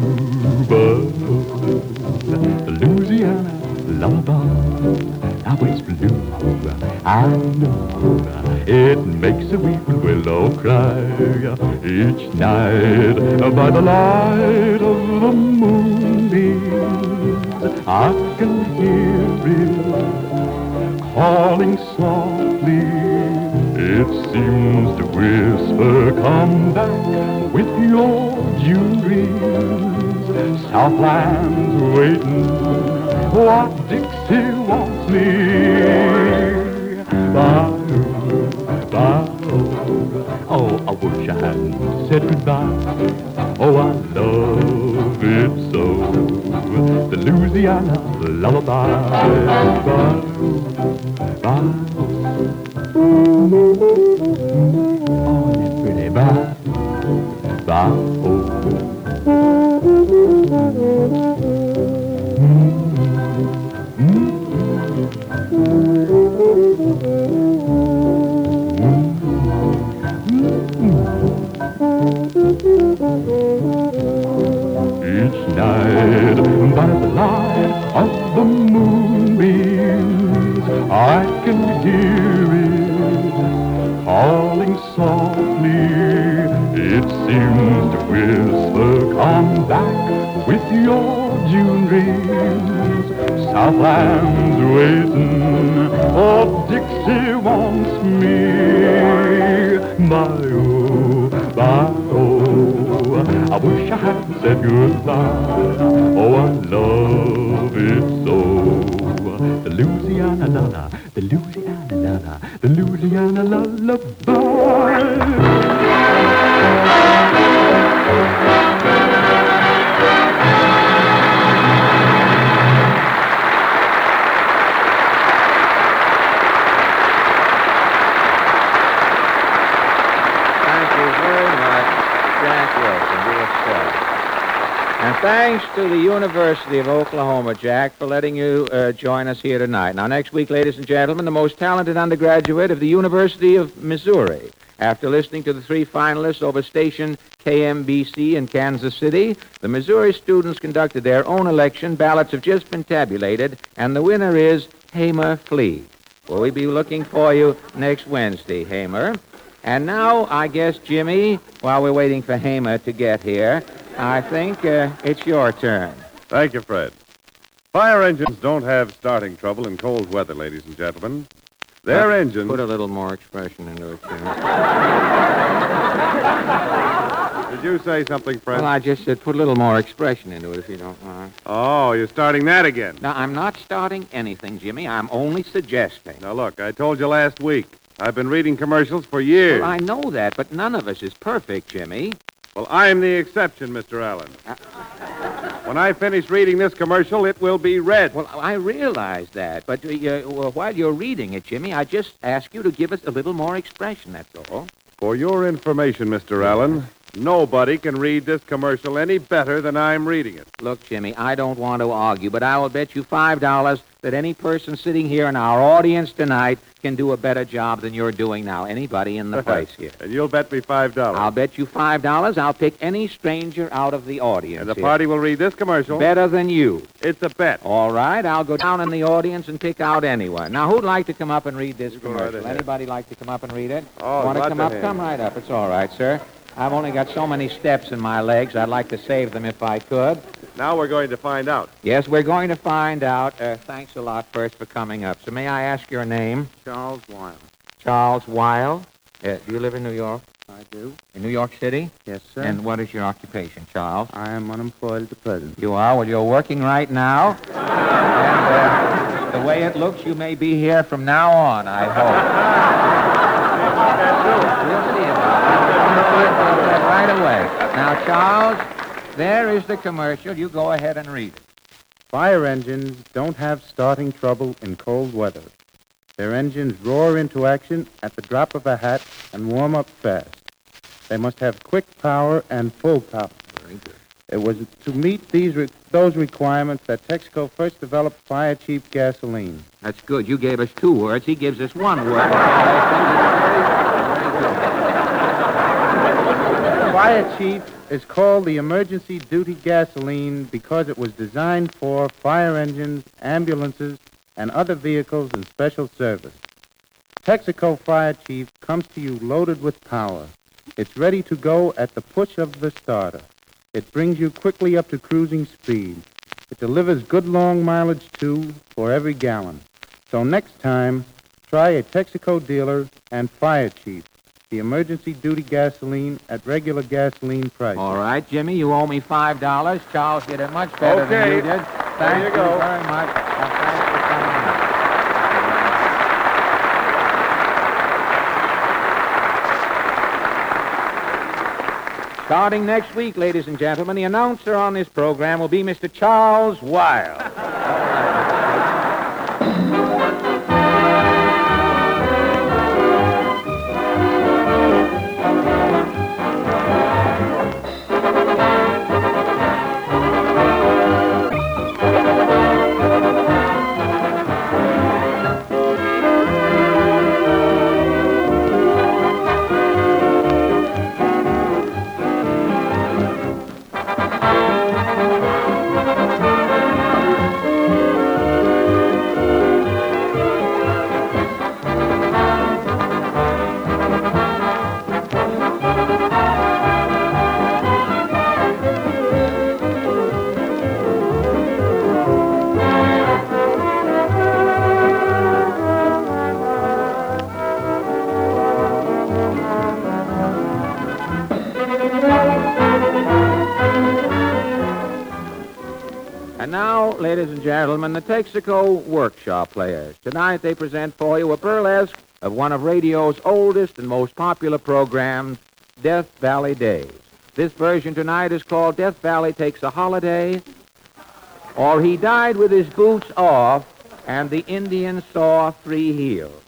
bye. The Louisiana lullaby. Now it's blue, I know. It makes a weeping willow cry each night by the light of the moonbeams. I can hear it calling softly. It seems to whisper, come back with your June dreams. Southland's waiting, what Dixie wants me. Bye, bye, oh, I wish I hadn't said goodbye. Oh, I love it so. The Louisiana lullaby. Bye, bye. Oh, it's pretty. Bye, bye, oh. Each night, by the light of the moonbeams, I can hear it calling softly. It seems to whisper, come back with your June dreams. Southland's waiting, oh, Dixie wants me. My, oh, my, oh, I wish I had said goodbye. Oh, I love it so. The Louisiana lullaby, the Louisiana lullaby, the Louisiana lullaby. And thanks to the University of Oklahoma, Jack, for letting you uh, join us here tonight. Now, next week, ladies and gentlemen, the most talented undergraduate of the University of Missouri. After listening to the three finalists over station K M B C in Kansas City, the Missouri students conducted their own election. Ballots have just been tabulated, and the winner is Hamer Flea. Well, we'll be looking for you next Wednesday, Hamer. And now, I guess, Jimmy, while we're waiting for Hamer to get here, I think uh, it's your turn. Thank you, Fred. Fire engines don't have starting trouble in cold weather, ladies and gentlemen. Their Uh, engines... Put a little more expression into it, Jimmy. Did you say something, Fred? Well, I just said put a little more expression into it, if you don't mind. Oh, you're starting that again. Now, I'm not starting anything, Jimmy. I'm only suggesting. Now, look, I told you last week. I've been reading commercials for years. Well, I know that, but none of us is perfect, Jimmy. Well, I'm the exception, Mister Allen. Uh, When I finish reading this commercial, it will be read. Well, I realize that, but uh, well, while you're reading it, Jimmy, I just ask you to give us a little more expression, that's all. For your information, Mister Allen, nobody can read this commercial any better than I'm reading it. Look, Jimmy, I don't want to argue, but I will bet you five dollars that any person sitting here in our audience tonight can do a better job than you're doing now. Anybody in the place here. And you'll bet me five dollars. I'll bet you five dollars I'll pick any stranger out of the audience. And the here. party will read this commercial. Better than you. It's a bet. All right, I'll go down in the audience and pick out anyone. Now, who'd like to come up and read this go right commercial? ahead. Anybody like to come up and read it? Oh, Want to lots come of up? hands. Come right up. It's all right, sir. I've only got so many steps in my legs. I'd like to save them if I could. Now we're going to find out. Yes, we're going to find out. Uh, thanks a lot first for coming up. So may I ask your name? Charles Weil. Charles Weil. Uh, do you live in New York? I do. In New York City? Yes, sir. And what is your occupation, Charles? I am unemployed at the present. You are? Well, you're working right now. And uh, the way it looks, you may be here from now on, I hope. We'll see about that right away. Now, Charles, there is the commercial. You go ahead and read it. Fire engines don't have starting trouble in cold weather. Their engines roar into action at the drop of a hat and warm up fast. They must have quick power and full power. Very good. It was to meet these re- those requirements that Texaco first developed Fire Chief gasoline. That's good. You gave us two words. He gives us one word. Fire Chief is called the emergency duty gasoline because it was designed for fire engines, ambulances, and other vehicles in special service. Texaco Fire Chief comes to you loaded with power. It's ready to go at the push of the starter. It brings you quickly up to cruising speed. It delivers good long mileage, too, for every gallon. So next time, try a Texaco dealer and Fire Chief, the emergency duty gasoline at regular gasoline price. All right, Jimmy, you owe me five dollars. Charles did it much better than Okay. you did. Thank you go. very much. And thanks for coming in. Starting next week, ladies and gentlemen, the announcer on this program will be Mister Charles Weil. And now, ladies and gentlemen, the Texaco Workshop Players. Tonight they present for you a burlesque of one of radio's oldest and most popular programs, Death Valley Days. This version tonight is called Death Valley Takes a Holiday, or He Died with His Boots Off, and the Indian Saw Three Heels.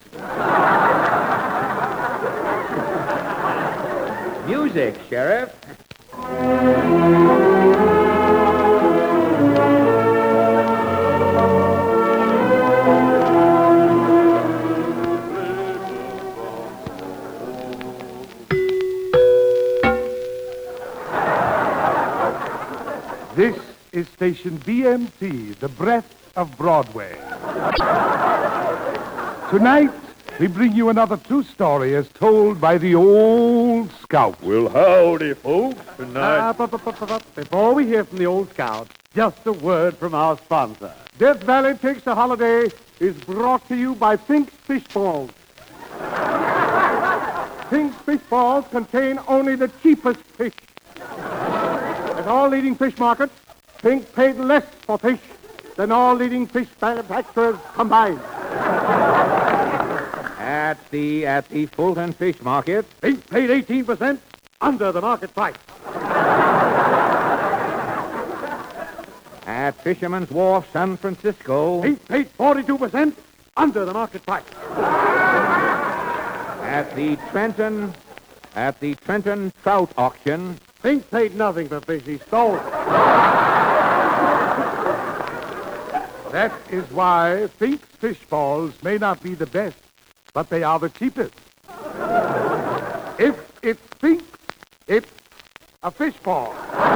Music, Sheriff. This is station B M T, the breath of Broadway. Tonight, we bring you another true story as told by the old scout. Well, howdy, folks. Uh, bu- bu- bu- bu- bu- Before we hear from the old scout, just a word from our sponsor. Death Valley Takes a Holiday is brought to you by Fink's Fish Balls. Fink's Fish Balls contain only the cheapest fish. At all leading fish markets, Fink paid less for fish than all leading fish manufacturers combined. At the at the Fulton Fish Market, Fink paid eighteen percent under the market price. at Fisherman's Wharf, San Francisco, Fink paid forty-two percent under the market price. at the Trenton at the Trenton Trout Auction, Fink paid nothing for fish he stole. That is why Fink's Fish Balls may not be the best, but they are the cheapest. If it's Fink, it's a fish ball.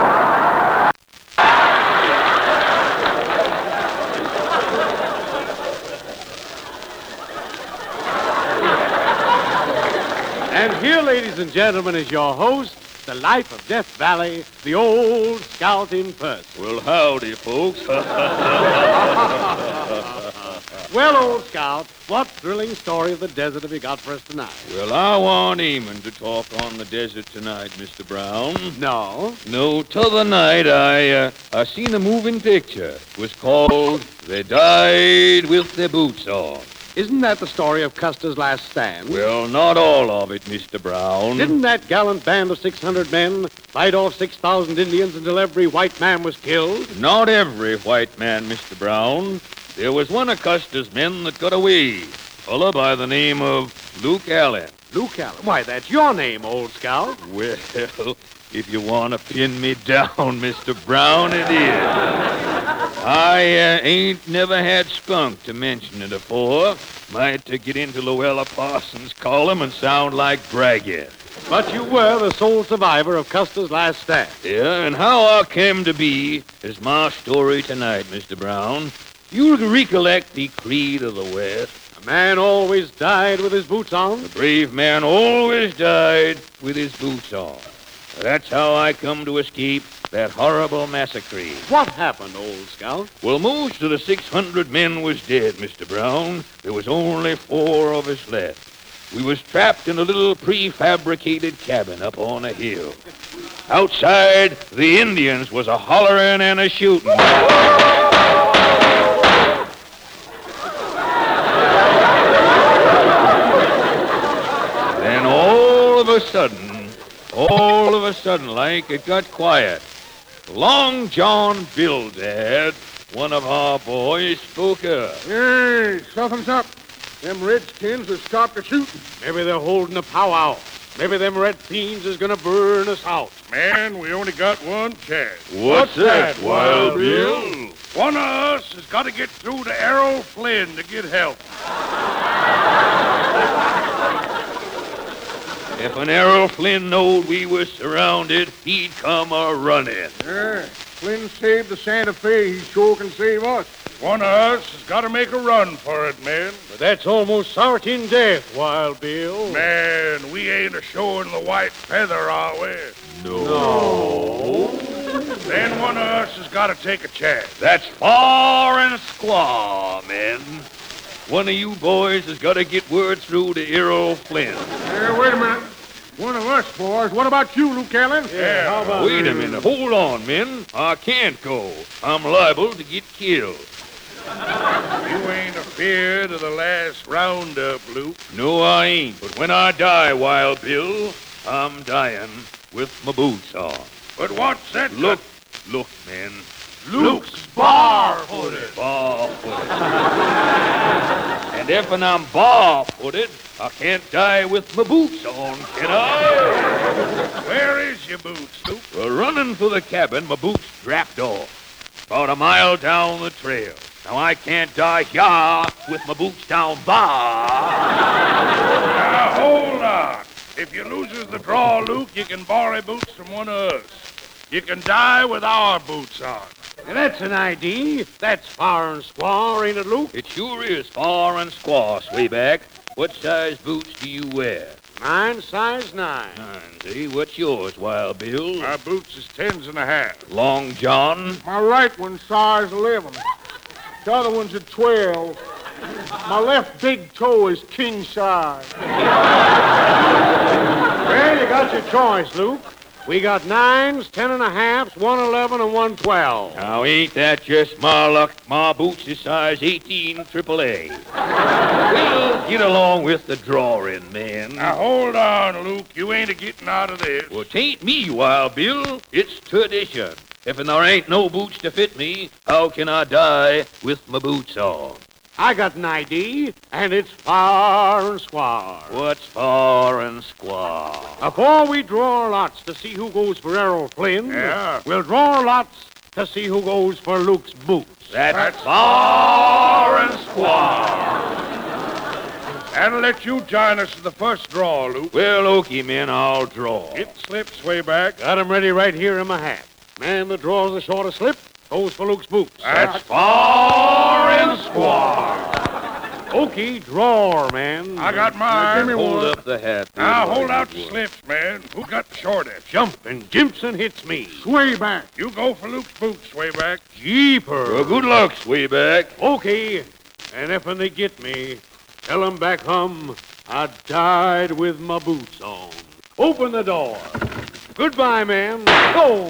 And here, ladies and gentlemen, is your host, the life of Death Valley, the old scout in person. Well, howdy, folks. Well, old scout, what thrilling story of the desert have you got for us tonight? Well, I want Eamon to talk on the desert tonight, Mister Brown. No. No, t'other night I, uh, I seen a moving picture. It was called They Died With Their Boots On. Isn't that the story of Custer's Last Stand? Well, not all of it, Mister Brown. Didn't that gallant band of six hundred men fight off six thousand Indians until every white man was killed? Not every white man, Mister Brown. There was one of Custer's men that got away. A fella by the name of Luke Allen. Luke Allen? Why, that's your name, old scout. Well, if you want to pin me down, Mister Brown, it is. I uh, ain't never had skunk to mention it afore. Might to get into Luella Parsons' column and sound like bragging. But you were the sole survivor of Custer's Last Stand. Yeah, and how I came to be is my story tonight, Mister Brown. You'll recollect the creed of the West. A man always died with his boots on. The brave man always died with his boots on. That's how I come to escape that horrible massacre. What happened, old scout? Well, most of the six hundred men was dead, Mister Brown. There was only four of us left. We was trapped in a little prefabricated cabin up on a hill. Outside, the Indians was a hollering and a shooting. Then all of a sudden, all of a sudden, like, it got quiet. Long John Bildad, one of our boys, spoke up. Hey, something's up. Them redskins have stopped the shooting. Maybe they're holding a powwow. Maybe them red fiends is gonna burn us out. Man, we only got one chance. What's that, Wild Bill? One of us has got to get through to Errol Flynn to get help. If an Errol Flynn knowed we was surrounded, he'd come a-running. Yeah, Flynn saved the Santa Fe. He sure can save us. One of us has got to make a run for it, man. But that's almost certain death, Wild Bill. Man, we ain't a-showing the white feather, are we? No. Then one of us has got to take a chance. That's far and squaw, men. One of you boys has got to get word through to Errol Flynn. Hey, wait a minute. One of us, boys. What about you, Luke Allen? Yeah, how about Wait a minute. Hold on, men. I can't go. I'm liable to get killed. You ain't afeard of the last roundup, Luke. No, I ain't. But when I die, Wild Bill, I'm dying with my boots on. But what's that? Look, look, men. Luke's barfooted. Barfooted. And if I'm barfooted, I can't die with my boots on, can I? Where is your boots, Luke? Well, running for the cabin, my boots dropped off. About a mile down the trail. Now, I can't die here with my boots down there. Now, hold on. If you loses the draw, Luke, you can borrow boots from one of us. You can die with our boots on. Now, that's an I D. That's far and squaw, ain't it, Luke? It sure is far and squaw, Swayback. What size boots do you wear? Mine size nine. Nine, see? What's yours, Wild Bill? My boots is tens and a half. Long John? My right one's size eleven. The other one's a twelve. My left big toe is king size. Well, you got your choice, Luke. We got nines, ten and a halves, one eleven, and one twelve. Now, ain't that just my luck? My boots is size eighteen triple A. We'll get along with the drawing, man. Now, hold on, Luke. You ain't a-getting out of this. Well, 'tain't me, Wild Bill. It's tradition. If there ain't no boots to fit me, how can I die with my boots on? I got an I D, and it's far and square. What's far and square? Before we draw lots to see who goes for Errol Flynn, Yeah. we'll draw lots to see who goes for Luke's boots. That's far and square. And let you join us in the first draw, Luke. Well, okay, men, I'll draw. Get slips way back. Got 'em ready right here in my hat. Man that draws the shortest slip goes for Luke's boots. That's far and square. Okay, drawer, man. I got mine. Give me Hold one. up the hat. Now, there, hold out Wild the Bill. slips, man. Who got the shortest? Jumping Jimson hits me. Sway back. You go for Luke's boots, way back. Jeeper. Well, good luck, Swayback. Okay, and if when they get me, tell 'em back home I died with my boots on. Open the door. Goodbye, man. Go.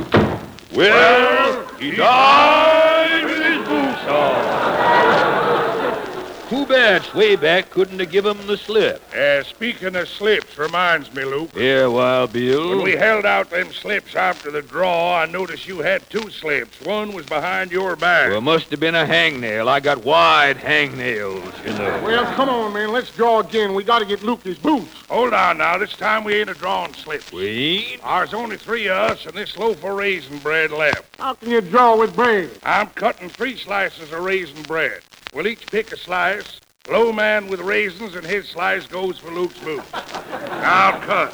Well, he died with his boots on. Too bad Swayback couldn't have given him the slip. Uh, speaking of slips, reminds me, Luke. Here, Wild Bill. When we held out them slips after the draw, I noticed you had two slips. One was behind your back. Well, must have been a hangnail. I got wide hangnails, you know. Well, come on, man. Let's draw again. We got to get Luke his boots. Hold on now. This time we ain't a drawing slips. We ain't? There's only three of us and this loaf of raisin bread left. How can you draw with bread? I'm cutting three slices of raisin bread. We'll each pick a slice. Low man with raisins and his slice goes for Luke's boots. Now cut.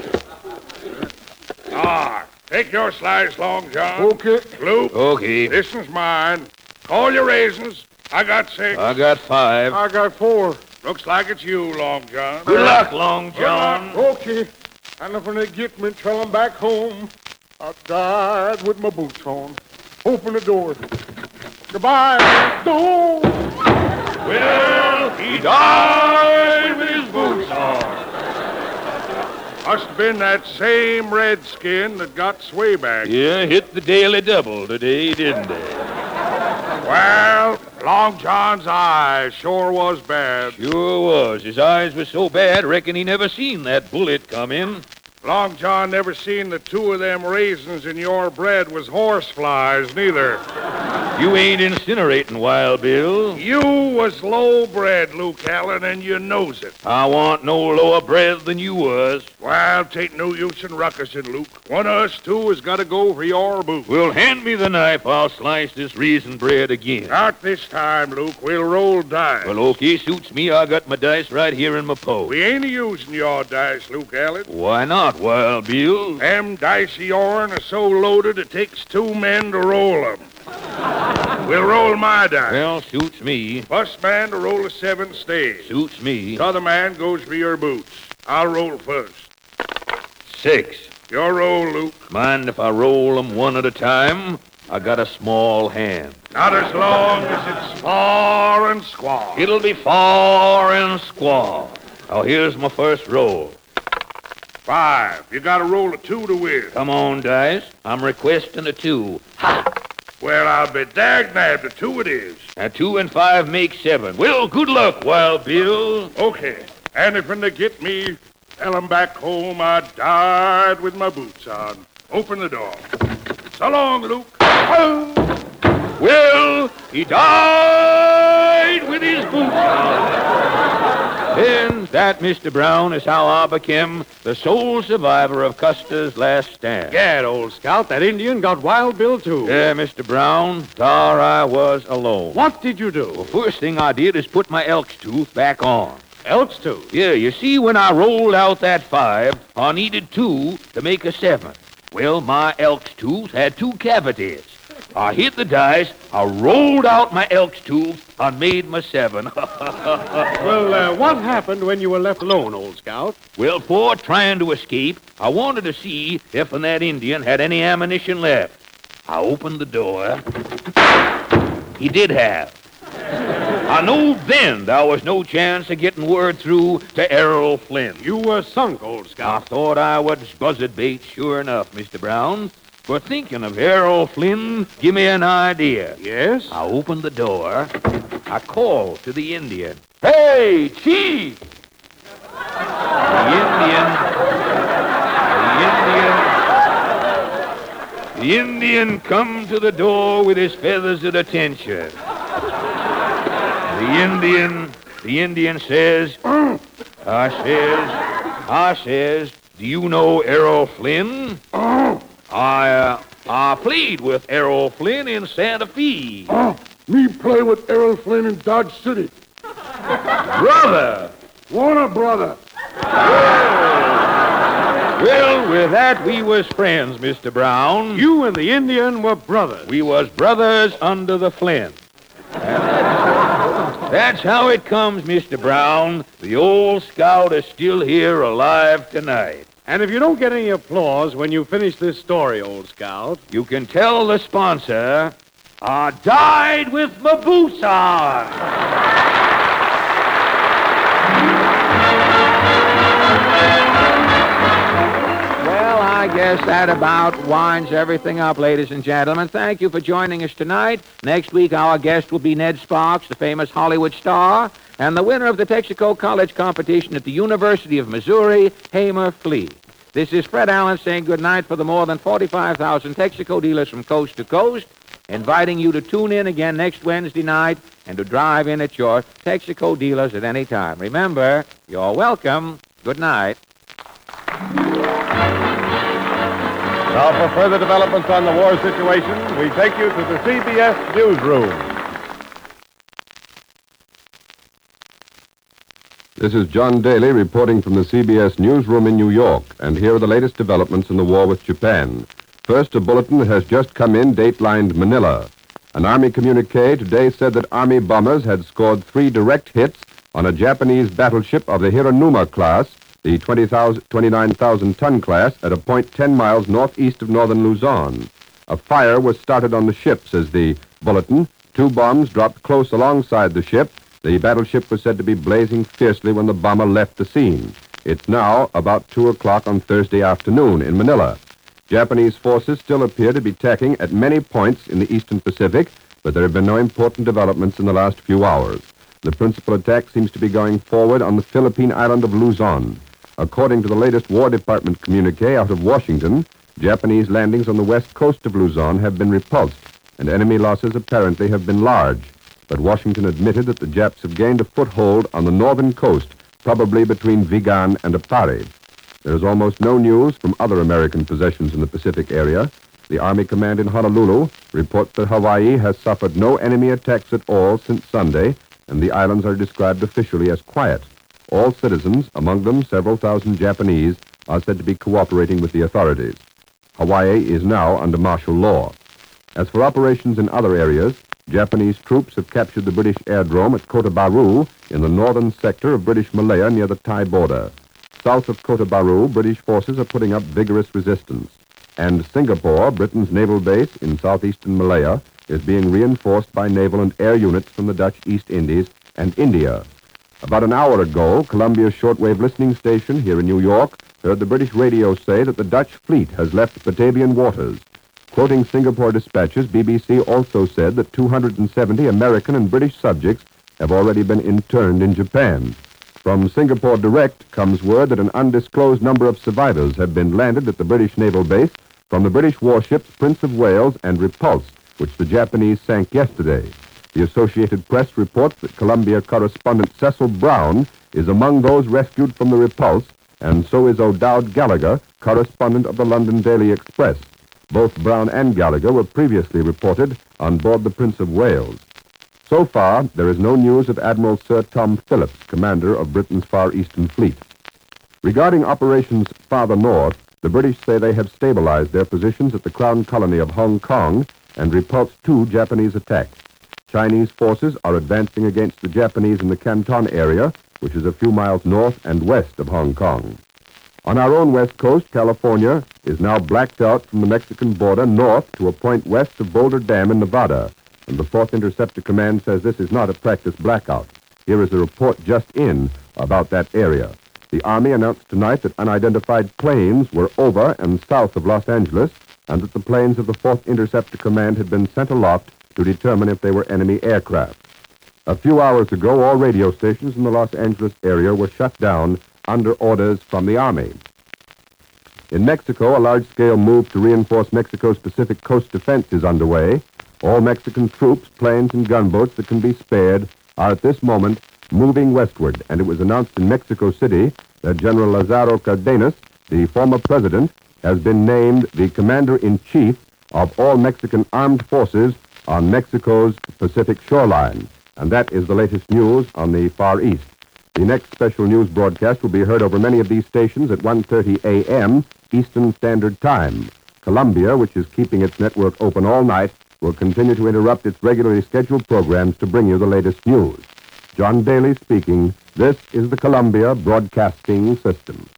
Ah, take your slice, Long John. Okay. Luke, Okay. this one's mine. Call your raisins. I got six. I got five. I got four. Looks like it's you, Long John. Good luck, Long John. Okay. And if when they get me, tell 'em back home I died with my boots on. Open the door. Goodbye. No. Well, he died with his boots on. Must have been that same redskin that got Swayback. Yeah, hit the daily double today, didn't they? Well, Long John's eyes sure was bad. Sure was. His eyes were so bad, reckon he never seen that bullet come in. Long John never seen the two of them raisins in your bread was horse flies, neither. You ain't incinerating, Wild Bill. You was low bred, Luke Allen, and you knows it. I want no lower bred than you was. Well, 'tain't no use in ruckusing, Luke. One of us two has got to go for your boot. Well, hand me the knife. I'll slice this raisin bread again. Not this time, Luke. We'll roll dice. Well, okay, suits me. I got my dice right here in my post. We ain't using your dice, Luke Allen. Why not, Wild Bill? Them dice of yourn are so loaded it takes two men to roll them. We'll roll my dice. Well, suits me. First man to roll a seven stays. Suits me. The other man goes for your boots. I'll roll first. Six. Your roll, Luke. Mind if I roll them one at a time? I got a small hand. Not as long as it's far and squaw. It'll be far and squaw. Now, here's my first roll. Five. You got to roll a two to win. Come on, dice. I'm requesting a two. Ha! Well, I'll be dag-nabbed. A two it is. Now, two and five make seven. Well, good luck, Wild Bill. Okay. And if when they get me, tell 'em back home I died with my boots on. Open the door. So long, Luke. Well, he died with his boots on. Then that, Mister Brown, is how I became the sole survivor of Custer's last stand. Gad, old scout, that Indian got Wild Bill, too. Yeah, Mister Brown, there I was alone. What did you do? Well, first thing I did is put my elk's tooth back on. Elk's tooth? Yeah, you see, when I rolled out that five, I needed two to make a seven. Well, my elk's tooth had two cavities. I hit the dice, I rolled out my elk's tooth, I made my seven. Well, uh, what happened when you were left alone, old scout? Well, before trying to escape, I wanted to see if that Indian had any ammunition left. I opened the door. He did have. I knew then there was no chance of getting word through to Errol Flynn. You were sunk, old I scout. thought I was buzzard bait, sure enough, Mister Brown. But thinking of Errol Flynn, give me an idea. Yes? I opened the door. I called to the Indian. Hey, Chief! The Indian... The Indian... The Indian come to the door with his feathers at attention. The Indian... The Indian says... I says... I says... Do you know Errol Flynn? I, uh, I played with Errol Flynn in Santa Fe. Oh, me play with Errol Flynn in Dodge City. Brother! What a brother. Well, with that, we was friends, Mister Brown. You and the Indian were brothers. We was brothers under the Flynn. That's how it comes, Mister Brown. The old scout is still here alive tonight. And if you don't get any applause when you finish this story, old scout... You can tell the sponsor, I died with my boots on. Well, I guess that about winds everything up, ladies and gentlemen. Thank you for joining us tonight. Next week, our guest will be Ned Sparks, the famous Hollywood star, and the winner of the Texaco College competition at the University of Missouri, Hamer Flea. This is Fred Allen saying goodnight for the more than forty-five thousand Texaco dealers from coast to coast, inviting you to tune in again next Wednesday night and to drive in at your Texaco dealers at any time. Remember, you're welcome. Good night. Now, for further developments on the war situation, we take you to the C B S newsroom. This is John Daly reporting from the C B S newsroom in New York, and here are the latest developments in the war with Japan. First, a bulletin that has just come in, date-lined Manila. An Army communique today said that Army bombers had scored three direct hits on a Japanese battleship of the Hiranuma class, the twenty-nine thousand ton class, at a point ten miles northeast of northern Luzon. A fire was started on the ship, says the bulletin. Two bombs dropped close alongside the ship. The battleship was said to be blazing fiercely when the bomber left the scene. It's now about two o'clock on Thursday afternoon in Manila. Japanese forces still appear to be tacking at many points in the eastern Pacific, but there have been no important developments in the last few hours. The principal attack seems to be going forward on the Philippine island of Luzon. According to the latest War Department communique out of Washington, Japanese landings on the west coast of Luzon have been repulsed, and enemy losses apparently have been large. But Washington admitted that the Japs have gained a foothold on the northern coast, probably between Vigan and Apari. There is almost no news from other American possessions in the Pacific area. The Army Command in Honolulu reports that Hawaii has suffered no enemy attacks at all since Sunday, and the islands are described officially as quiet. All citizens, among them several thousand Japanese, are said to be cooperating with the authorities. Hawaii is now under martial law. As for operations in other areas, Japanese troops have captured the British airdrome at Kota Baru in the northern sector of British Malaya near the Thai border. South of Kota Baru, British forces are putting up vigorous resistance. And Singapore, Britain's naval base in southeastern Malaya, is being reinforced by naval and air units from the Dutch East Indies and India. About an hour ago, Columbia's shortwave listening station here in New York heard the British radio say that the Dutch fleet has left Batavian waters. Quoting Singapore dispatches, B B C also said that two hundred seventy American and British subjects have already been interned in Japan. From Singapore Direct comes word that an undisclosed number of survivors have been landed at the British naval base from the British warships Prince of Wales and Repulse, which the Japanese sank yesterday. The Associated Press reports that Columbia correspondent Cecil Brown is among those rescued from the Repulse, and so is O'Dowd Gallagher, correspondent of the London Daily Express. Both Brown and Gallagher were previously reported on board the Prince of Wales. So far, there is no news of Admiral Sir Tom Phillips, commander of Britain's Far Eastern Fleet. Regarding operations farther north, the British say they have stabilized their positions at the Crown Colony of Hong Kong and repulsed two Japanese attacks. Chinese forces are advancing against the Japanese in the Canton area, which is a few miles north and west of Hong Kong. On our own west coast, California is now blacked out from the Mexican border north to a point west of Boulder Dam in Nevada, and the fourth Interceptor Command says this is not a practice blackout. Here is a report just in about that area. The Army announced tonight that unidentified planes were over and south of Los Angeles, and that the planes of the fourth Interceptor Command had been sent aloft to determine if they were enemy aircraft. A few hours ago, all radio stations in the Los Angeles area were shut down under orders from the Army. In Mexico, a large-scale move to reinforce Mexico's Pacific coast defense is underway. All Mexican troops, planes, and gunboats that can be spared are at this moment moving westward, and it was announced in Mexico City that General Lazaro Cardenas, the former president, has been named the commander-in-chief of all Mexican armed forces on Mexico's Pacific shoreline. And that is the latest news on the Far East. The next special news broadcast will be heard over many of these stations at one thirty a.m. Eastern Standard Time. Columbia, which is keeping its network open all night, will continue to interrupt its regularly scheduled programs to bring you the latest news. John Daly speaking. This is the Columbia Broadcasting System.